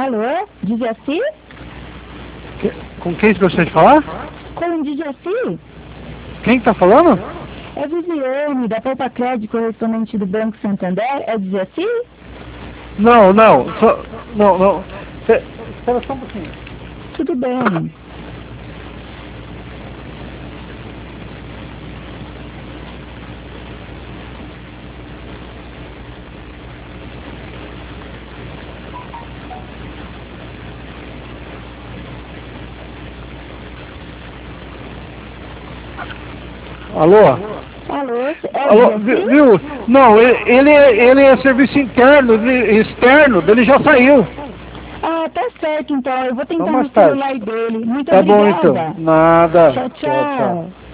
Alô? Dijaci? Com quem você gostaria de falar? Com o Dijaci? Quem que tá falando? É Viviane, da Poupa Crédito, correspondente do Banco Santander. É o Dijaci? Não. Não. Espera só um pouquinho. Tudo bem. Alô? Alô? É o Alô, Dijaci? viu? Não, ele é serviço interno, externo, ele já saiu. Ah, tá certo então. Eu vou Então tentar no mais tarde. celular dele. Muito Tá bom então. obrigada. Nada. Tchau, Tchau, tchau. tchau.